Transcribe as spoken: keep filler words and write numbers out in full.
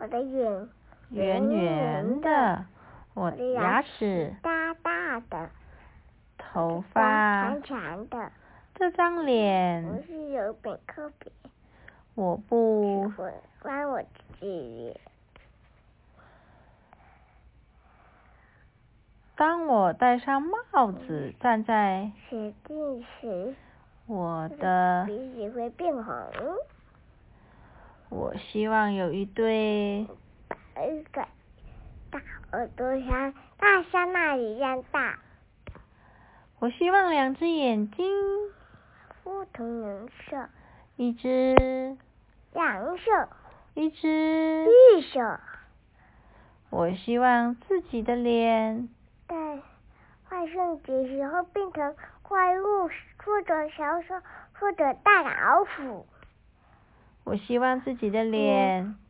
我的眼圆圆的，我的牙齿大大的， 头发长长的， 这张脸我是有点特别， 我不喜欢我自己脸。 当我戴上帽子站在雪地时， 我的鼻子会变红。 我希望有一对一个大耳朵像大象那里一样大。 我希望两只眼睛不同颜色， 一只蓝色， 一只绿色。 我希望自己的脸在万圣节时候变成怪物或者小丑或者大老虎。 我希望自己的脸